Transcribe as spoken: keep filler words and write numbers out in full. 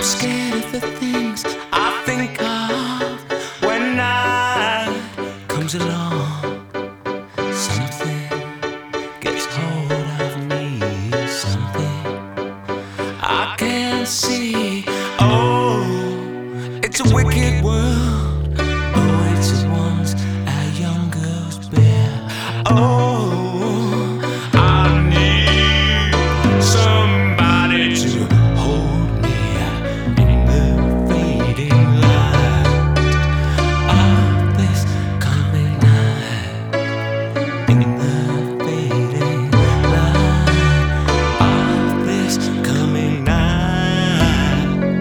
scared of the things I think of when night comes along. Something gets hold of me, something I can't see. Oh, it's a wicked world.